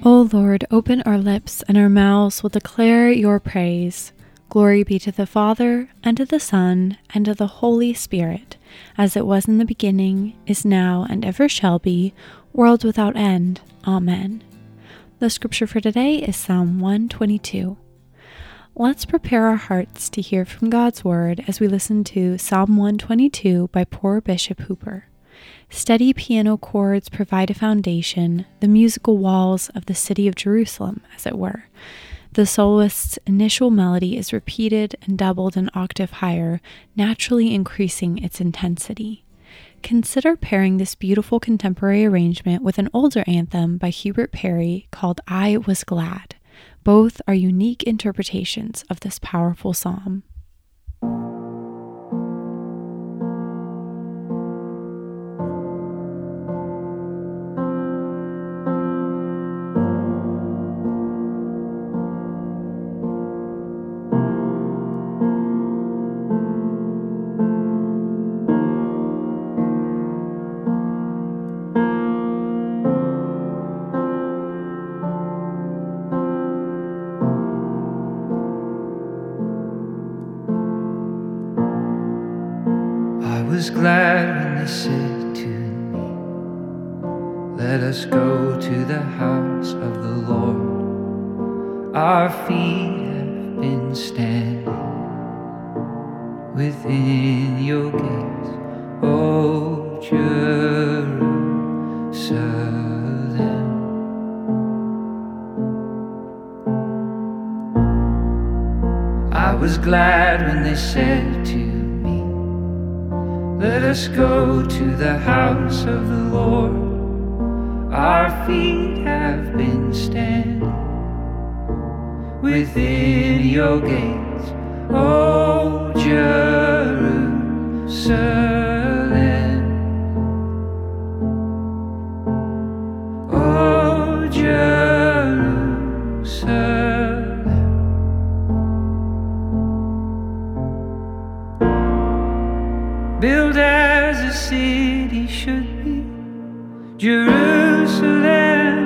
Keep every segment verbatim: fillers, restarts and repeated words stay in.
O Lord, open our lips, and our mouths will declare your praise. Glory be to the Father, and to the Son, and to the Holy Spirit, as it was in the beginning, is now, and ever shall be, world without end. Amen. The scripture for today is Psalm one twenty-two. Let's prepare our hearts to hear from God's Word as we listen to Psalm one twenty-two by Poor Bishop Hooper. Steady piano chords provide a foundation, the musical walls of the city of Jerusalem, as it were. The soloist's initial melody is repeated and doubled an octave higher, naturally increasing its intensity. Consider pairing this beautiful contemporary arrangement with an older anthem by Hubert Parry called I Was Glad. Both are unique interpretations of this powerful psalm. I was glad when they said to me, let us go to the house of the Lord. Our feet have been standing within your gates, O Jerusalem. I was glad when they said to me, let us go to the house of the Lord. Our feet have been standing within your gates, O Jerusalem. O Jerusalem. Built as a city should be, Jerusalem,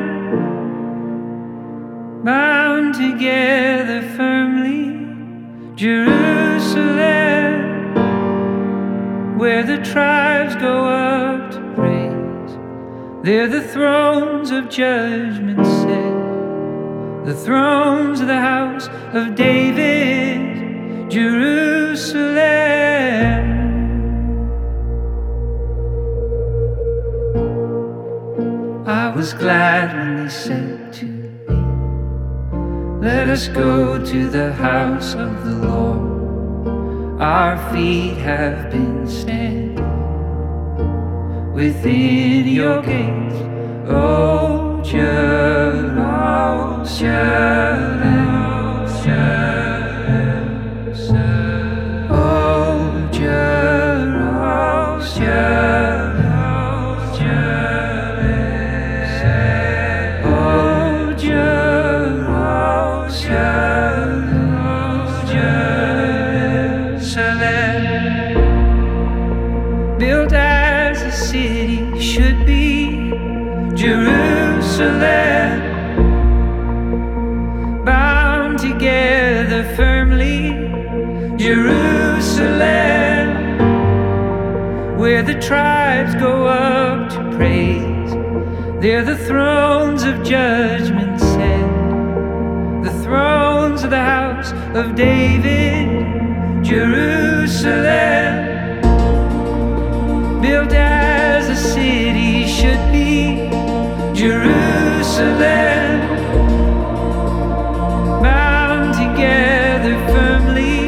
bound together firmly, Jerusalem, where the tribes go up to praise. There the thrones of judgment sit, the thrones of the house of David, Jerusalem. I was glad when they said to me, let us go to the house of the Lord. Our feet have been standing within your gates, O Jerusalem, Jerusalem, Jerusalem, O Jerusalem. Built as a city should be, Jerusalem, bound together firmly, Jerusalem, where the tribes go up to praise. There the thrones of judgment set, the thrones of the house of David, Jerusalem. Built as a city should be, Jerusalem, bound together firmly,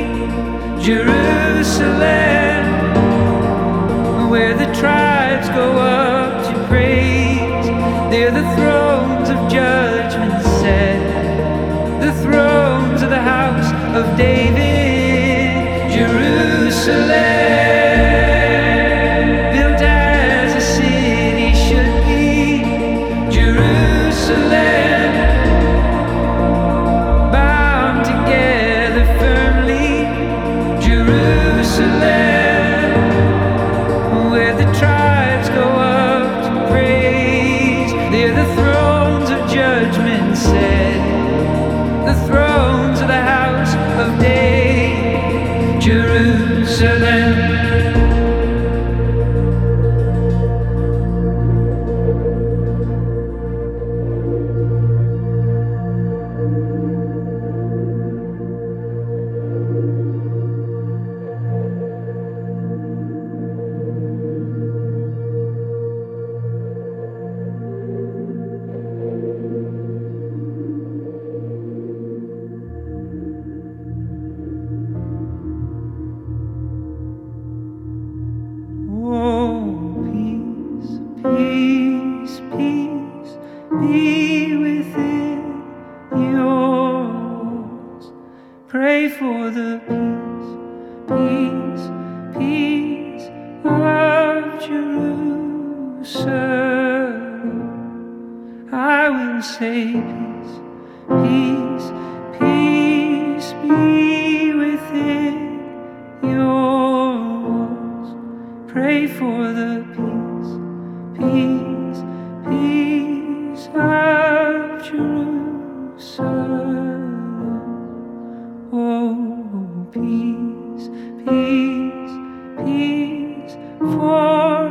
Jerusalem, where the tribes go up to praise. There the thrones of judgment set, the thrones of the house of David, Jerusalem. Where the tribes go up to praise. They're the thrones of judgment Jerusalem, I will say peace, peace, peace be within your walls. Pray for the peace, peace, peace of Jerusalem. Oh, peace, peace, peace for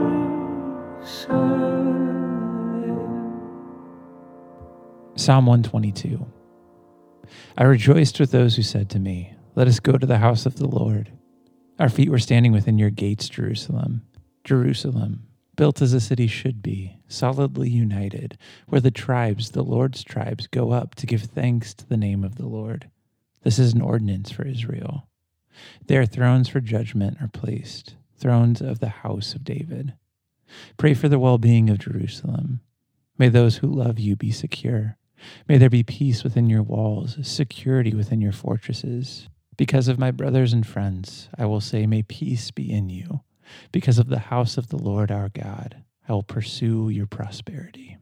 Jerusalem. Psalm one twenty-two. I rejoiced with those who said to me, "Let us go to the house of the Lord." Our feet were standing within your gates, Jerusalem. Jerusalem, built as a city should be, solidly united, where the tribes, the Lord's tribes, go up to give thanks to the name of the Lord. This is an ordinance for Israel. There thrones for judgment are placed, thrones of the house of David. Pray for the well-being of Jerusalem. May those who love you be secure. May there be peace within your walls, security within your fortresses. Because of my brothers and friends, I will say, may peace be in you. Because of the house of the Lord our God, I will pursue your prosperity.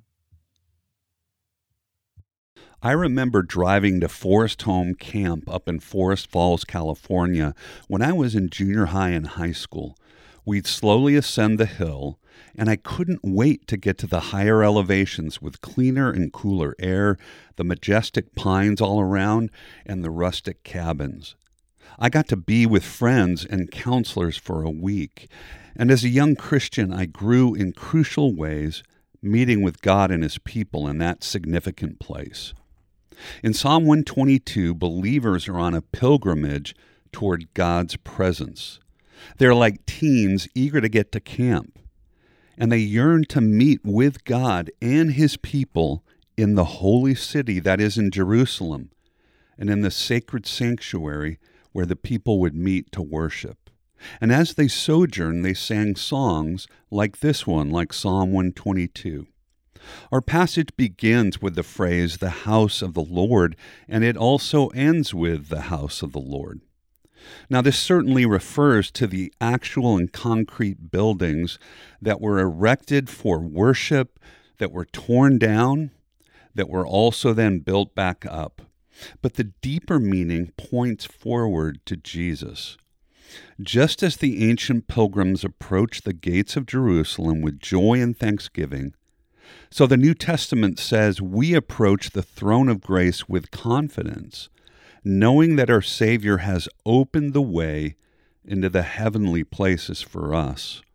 I remember driving to Forest Home Camp up in Forest Falls, California, when I was in junior high and high school. We'd slowly ascend the hill, and I couldn't wait to get to the higher elevations with cleaner and cooler air, the majestic pines all around, and the rustic cabins. I got to be with friends and counselors for a week, and as a young Christian, I grew in crucial ways, meeting with God and His people in that significant place. In Psalm one twenty-two, believers are on a pilgrimage toward God's presence. They're like teens eager to get to camp, and they yearn to meet with God and His people in the holy city that is in Jerusalem, and in the sacred sanctuary where the people would meet to worship. And as they sojourned, they sang songs like this one, like Psalm one twenty-two. Our passage begins with the phrase, the house of the Lord, and it also ends with the house of the Lord. Now, this certainly refers to the actual and concrete buildings that were erected for worship, that were torn down, that were also then built back up. But the deeper meaning points forward to Jesus. Just as the ancient pilgrims approached the gates of Jerusalem with joy and thanksgiving, so the New Testament says we approach the throne of grace with confidence, knowing that our Savior has opened the way into the heavenly places for us.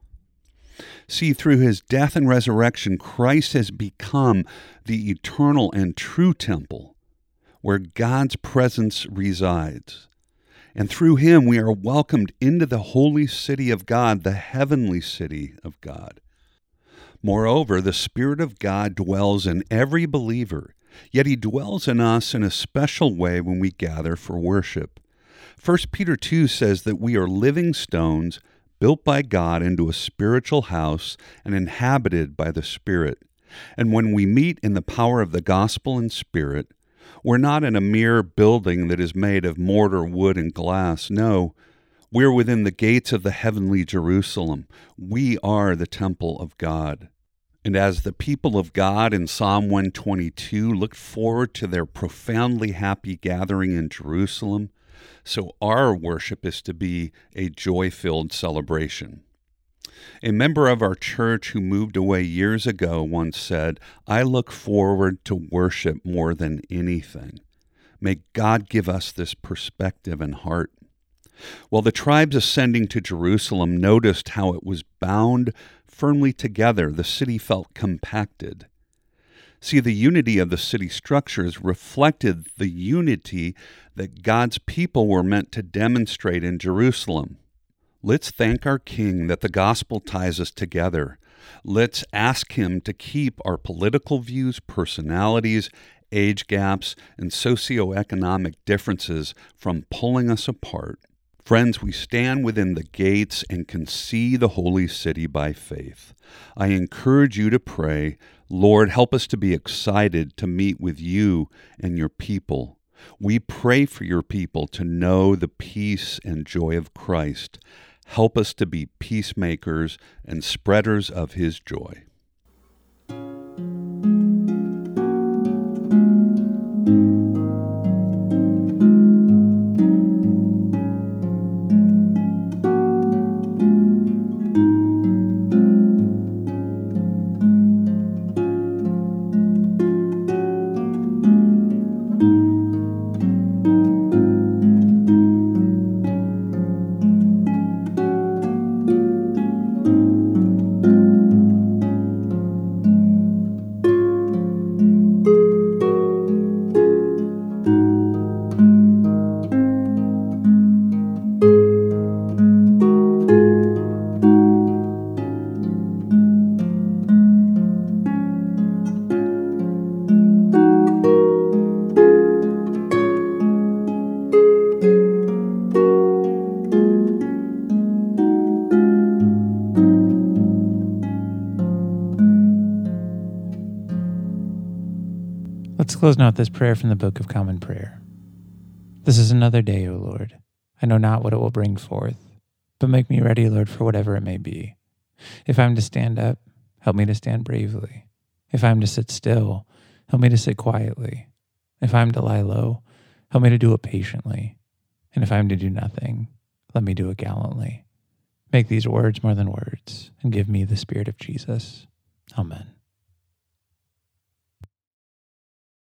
See, through His death and resurrection, Christ has become the eternal and true temple where God's presence resides. And through Him, we are welcomed into the holy city of God, the heavenly city of God. Moreover, the Spirit of God dwells in every believer, yet He dwells in us in a special way when we gather for worship. First Peter two says that we are living stones built by God into a spiritual house and inhabited by the Spirit. And when we meet in the power of the gospel and Spirit, we're not in a mere building that is made of mortar, wood, and glass. No, we're within the gates of the heavenly Jerusalem. We are the temple of God. And as the people of God in Psalm one twenty-two looked forward to their profoundly happy gathering in Jerusalem, so our worship is to be a joy-filled celebration. A member of our church who moved away years ago once said, "I look forward to worship more than anything." May God give us this perspective and heart. Well, the tribes ascending to Jerusalem noticed how it was bound firmly together. The city felt compacted. See, the unity of the city structures reflected the unity that God's people were meant to demonstrate in Jerusalem. Let's thank our King that the gospel ties us together. Let's ask Him to keep our political views, personalities, age gaps, and socioeconomic differences from pulling us apart. Friends, we stand within the gates and can see the holy city by faith. I encourage you to pray, Lord, help us to be excited to meet with you and your people. We pray for your people to know the peace and joy of Christ. Help us to be peacemakers and spreaders of his joy. Let's close now with this prayer from the Book of Common Prayer. This is another day, O Lord. I know not what it will bring forth, but make me ready, Lord, for whatever it may be. If I am to stand up, help me to stand bravely. If I am to sit still, help me to sit quietly. If I am to lie low, help me to do it patiently. And if I am to do nothing, let me do it gallantly. Make these words more than words, and give me the Spirit of Jesus. Amen.